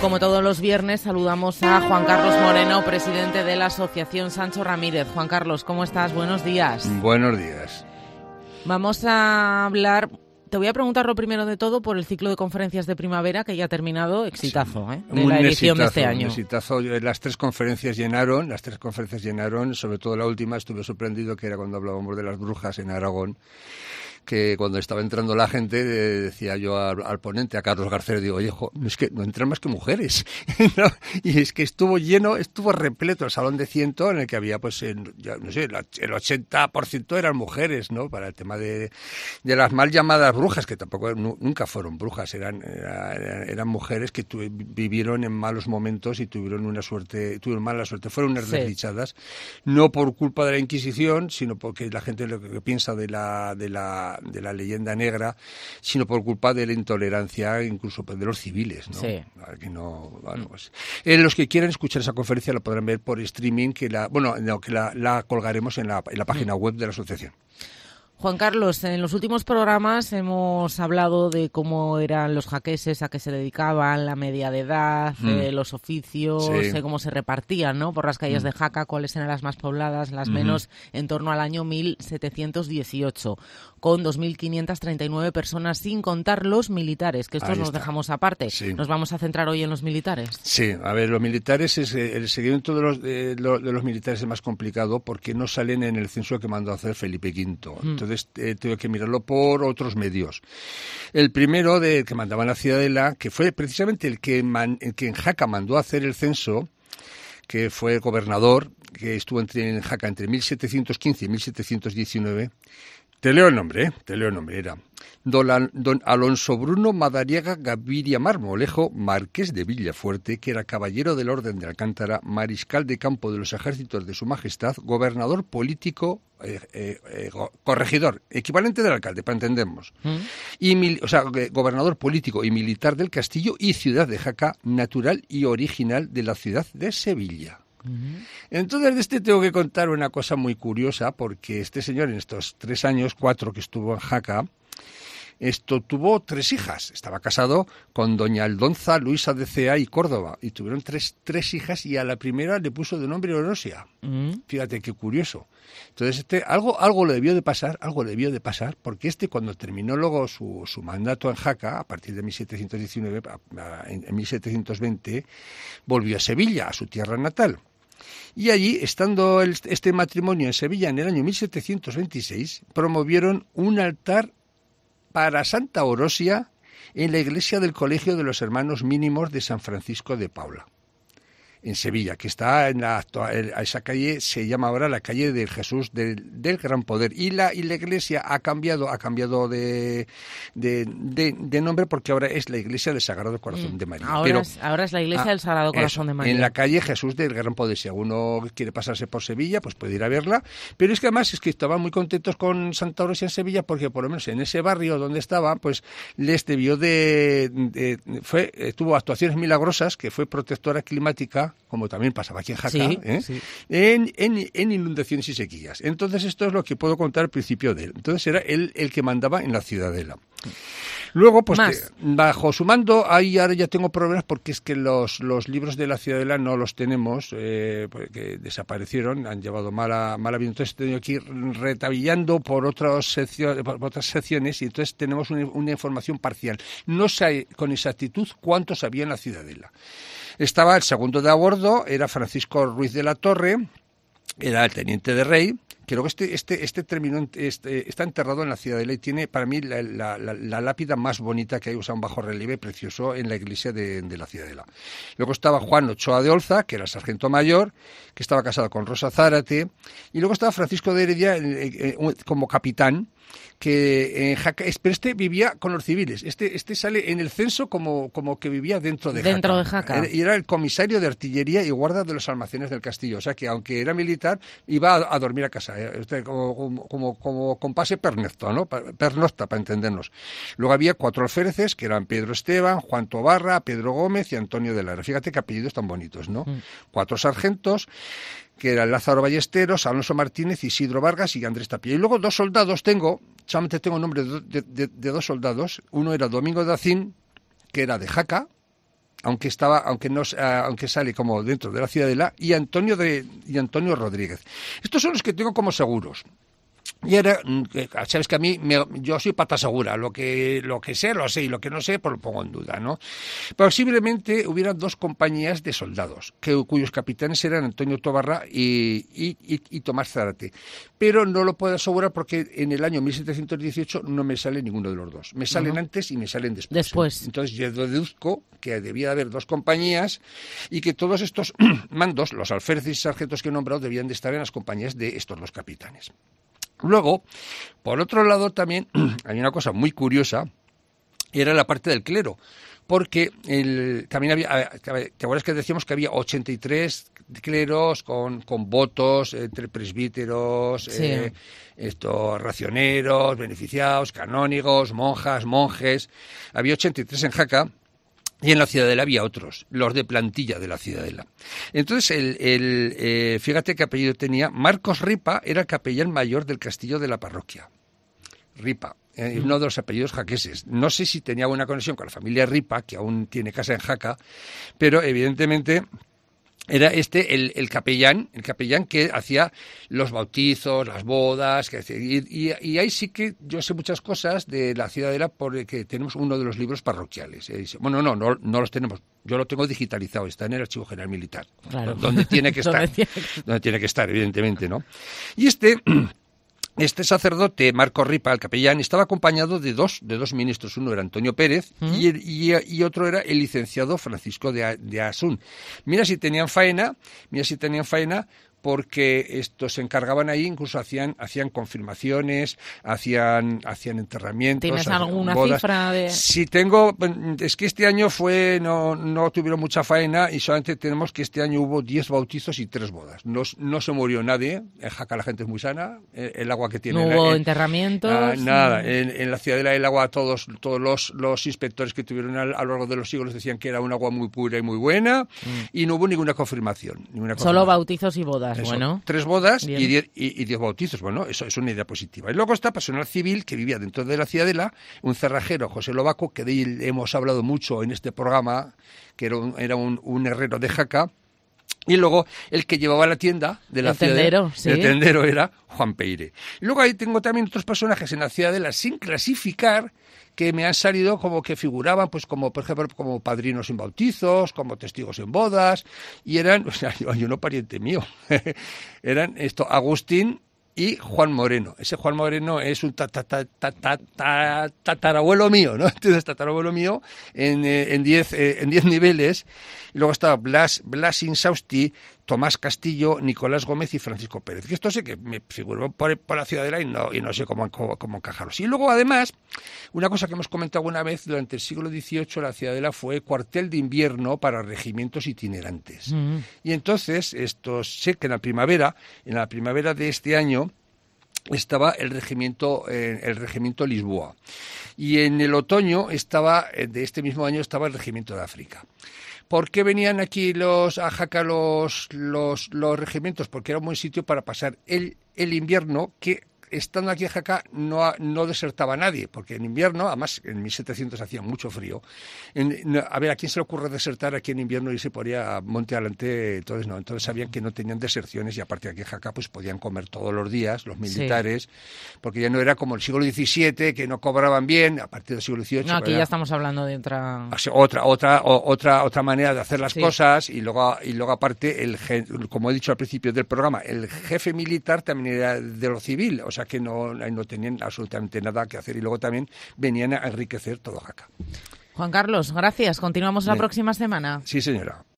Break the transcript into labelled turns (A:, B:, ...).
A: Como todos los viernes, saludamos a Juan Carlos Moreno, presidente de la Asociación Sancho Ramírez. Juan Carlos, ¿cómo estás? Buenos días.
B: Buenos días.
A: Vamos a hablar... Te voy a preguntar lo primero de todo por el ciclo de conferencias de primavera que ya ha terminado, exitazo,
B: sí.
A: De la edición de este año.
B: Un exitazo. Las tres conferencias llenaron, sobre todo la última, estuve sorprendido, que era cuando hablábamos de las brujas en Aragón, que cuando estaba entrando la gente decía yo al ponente, a Carlos García, digo, oye, es que no entran más que mujeres. ¿No? Y es que estuvo repleto el salón de 100, en el que había, pues, el 80% eran mujeres, ¿no? Para el tema de las mal llamadas brujas, que tampoco nunca fueron brujas, eran mujeres que vivieron en malos momentos y tuvieron mala suerte, fueron unas desdichadas, no por culpa de la Inquisición, sino porque la gente lo que piensa de la leyenda negra, sino por culpa de la intolerancia, incluso de los civiles, ¿no?
A: Sí.
B: Pues, los que quieran escuchar esa conferencia la podrán ver por streaming, que la colgaremos en la página web de la asociación.
A: Juan Carlos, en los últimos programas hemos hablado de cómo eran los jaqueses, a qué se dedicaban, la media de edad, los oficios,
B: sí.
A: Cómo se repartían, ¿no? Por las calles de Jaca, cuáles eran las más pobladas, las menos, en torno al año 1718, con 2.539 personas, sin contar los militares, que estos nos dejamos aparte. Sí. ¿Nos vamos a centrar hoy en los militares? Sí,
B: a ver, los militares, el seguimiento de los militares es más complicado porque no salen en el censo que mandó a hacer Felipe V. Entonces, tengo que mirarlo por otros medios. El primero, que mandaba en la Ciudadela, que fue precisamente el que en Jaca mandó a hacer el censo, que fue el gobernador, que estuvo en Jaca entre 1715 y 1719. Te leo el nombre, era don Alonso Bruno Madariaga Gaviria Marmolejo, marqués de Villafuerte, que era caballero del Orden de Alcántara, mariscal de campo de los ejércitos de su majestad, gobernador político, corregidor, equivalente del alcalde, para entendernos, gobernador político y militar del castillo y ciudad de Jaca, natural y original de la ciudad de Sevilla. Entonces, de este tengo que contar una cosa muy curiosa, porque este señor, en estos 4 que estuvo en Jaca, tuvo 3 hijas. Estaba casado con doña Aldonza Luisa de Cea y Córdoba, y tuvieron tres hijas, y a la primera le puso de nombre Orosia. Fíjate qué curioso. Entonces, algo le debió de pasar, porque cuando terminó luego su mandato en Jaca, a partir de 1719, en 1720, volvió a Sevilla, a su tierra natal. Y allí, estando este matrimonio en Sevilla en el año 1726, promovieron un altar para Santa Orosia en la iglesia del Colegio de los Hermanos Mínimos de San Francisco de Paula, en Sevilla, que está esa calle se llama ahora la calle del Jesús del Gran Poder, y la iglesia ha cambiado de nombre, porque ahora es la iglesia del Sagrado Corazón de María.
A: Ahora es la iglesia del Sagrado Corazón de María.
B: En la calle Jesús del Gran Poder. Si alguno quiere pasarse por Sevilla, pues puede ir a verla. Pero es que además estaban muy contentos con Santa Orosia en Sevilla, porque por lo menos en ese barrio donde estaban, pues les debió tuvo actuaciones milagrosas, que fue protectora climática, como también pasaba aquí en Jaca, en inundaciones y sequías. Entonces, esto es lo que puedo contar al principio de él. Entonces, era él el que mandaba en la Ciudadela. Luego, pues, bajo su mando, ahí ahora ya tengo problemas, porque es que los libros de la Ciudadela no los tenemos, porque desaparecieron, han llevado mala vida. Entonces, he tenido que ir retabillando por otras secciones, y entonces tenemos una información parcial. No sé con exactitud cuántos había en la Ciudadela. Estaba el segundo de a bordo, era Francisco Ruiz de la Torre, era el teniente de rey. Creo que está enterrado en la Ciudadela, y tiene para mí la lápida más bonita que hay, un bajo relieve precioso en la iglesia de la Ciudadela. Luego estaba Juan Ochoa de Olza, que era sargento mayor, que estaba casado con Rosa Zárate, y luego estaba Francisco de Heredia como capitán, que en Jaca, pero vivía con los civiles. Este sale en el censo como que vivía dentro de Jaca. Y era el comisario de artillería y guarda de los almacenes del castillo. O sea que, aunque era militar, iba a dormir a casa. Como con pase pernocta, ¿no? Pernocta, para entendernos. Luego había 4 alféreces, que eran Pedro Esteban, Juan Tobarra, Pedro Gómez y Antonio de Lara. Fíjate qué apellidos tan bonitos, ¿no? 4 sargentos, que eran Lázaro Ballesteros, Alonso Martínez, Isidro Vargas y Andrés Tapia. Y luego 2 soldados solamente tengo nombre de 2 soldados. Uno era Domingo de Acín, que era de Jaca, aunque sale como dentro de la Ciudadela, y Antonio Rodríguez. Estos son los que tengo como seguros. Y ahora, sabes que a mí, yo soy pata segura, lo que sé, lo sé, y lo que no sé, pues lo pongo en duda, ¿no? Posiblemente hubieran 2 compañías de soldados, cuyos capitanes eran Antonio Tobarra y Tomás Zárate. Pero no lo puedo asegurar porque en el año 1718 no me sale ninguno de los 2. Me salen antes y me salen después. Entonces yo deduzco que debía de haber 2 compañías y que todos estos mandos, los alféreces y sargentos que he nombrado, debían de estar en las compañías de estos 2 capitanes. Luego, por otro lado, también hay una cosa muy curiosa, era la parte del clero, porque también había, ¿te acuerdas que decíamos que había 83 cleros con votos entre presbíteros, racioneros, beneficiados, canónigos, monjas, monjes? Había 83 en Jaca. Y en la Ciudadela había otros, los de plantilla de la Ciudadela. Entonces, fíjate qué apellido tenía. Marcos Ripa era el capellán mayor del castillo de la parroquia. Ripa, uno de los apellidos jaqueses. No sé si tenía buena conexión con la familia Ripa, que aún tiene casa en Jaca, pero evidentemente era el capellán que hacía los bautizos, las bodas, y ahí sí que yo sé muchas cosas de la Ciudadela porque tenemos uno de los libros parroquiales. Bueno, no los tenemos, yo lo tengo digitalizado, está en el Archivo General Militar, claro. Donde tiene que estar, donde tiene que estar, evidentemente, ¿no? Y este sacerdote, Marco Ripa, el capellán, estaba acompañado de dos ministros. Uno era Antonio Pérez y otro era el licenciado Francisco de Asún. Mira si tenían faena, porque estos se encargaban ahí, incluso hacían confirmaciones, hacían enterramientos.
A: ¿Tienes alguna
B: bodas.
A: Cifra de...?
B: Sí tengo, es que este año no tuvieron mucha faena y solamente tenemos que este año hubo 10 bautizos y 3 bodas. No se murió nadie, en Jaca la gente es muy sana, el agua que tiene...
A: ¿No hubo enterramientos?
B: Nada, en la Ciudadela el agua, todos los inspectores que tuvieron a lo largo de los siglos decían que era un agua muy pura y muy buena y no hubo ninguna confirmación.
A: Solo bautizos y bodas.
B: Eso,
A: bueno,
B: 3 bodas y 10 bautizos. Bueno, eso es una idea positiva. Y luego está personal civil que vivía dentro de la Ciudadela, un cerrajero, José Lobaco, que de él hemos hablado mucho en este programa, que era un herrero de Jaca. Y luego el que llevaba la tienda de la Ciudadela, el tendero era Juan Peire. Y luego ahí tengo también otros personajes en la Ciudadela sin clasificar, que me han salido como que figuraban, pues como por ejemplo como padrinos en bautizos, como testigos en bodas, y eran, o sea, hay uno pariente mío, eran Agustín y Juan Moreno. Ese Juan Moreno es un tatarabuelo mío, ¿no? Entonces, tatarabuelo mío en 10 niveles. Y luego está Blas Insausti, Tomás Castillo, Nicolás Gómez y Francisco Pérez. Que esto sé que me figuró por la Ciudadela y no sé cómo encajarlos. Y luego, además, una cosa que hemos comentado una vez, durante el siglo XVIII la Ciudadela fue cuartel de invierno para regimientos itinerantes. Y entonces, sé que en la primavera de este año, estaba el regimiento Lisboa. Y en el otoño de este mismo año estaba el regimiento de África. ¿Por qué venían aquí a Jaca los regimientos? Porque era un buen sitio para pasar el invierno, que estando aquí en Jaca no desertaba nadie, porque en invierno, además en 1700 hacía mucho frío. A ver, ¿a quién se le ocurre desertar aquí en invierno y se ponía monte adelante? Entonces no, entonces sabían que no tenían deserciones y aparte aquí en Jaca pues podían comer todos los días los militares, porque ya no era como el siglo XVII, que no cobraban bien, a partir del siglo XVIII.
A: No, aquí ya estamos hablando de otra
B: manera de hacer las cosas y luego aparte, como he dicho al principio del programa, el jefe militar también era de lo civil, o sea que no tenían absolutamente nada que hacer y luego también venían a enriquecer todo Jaca.
A: Juan Carlos, gracias. Continuamos la próxima semana.
B: Sí, señora.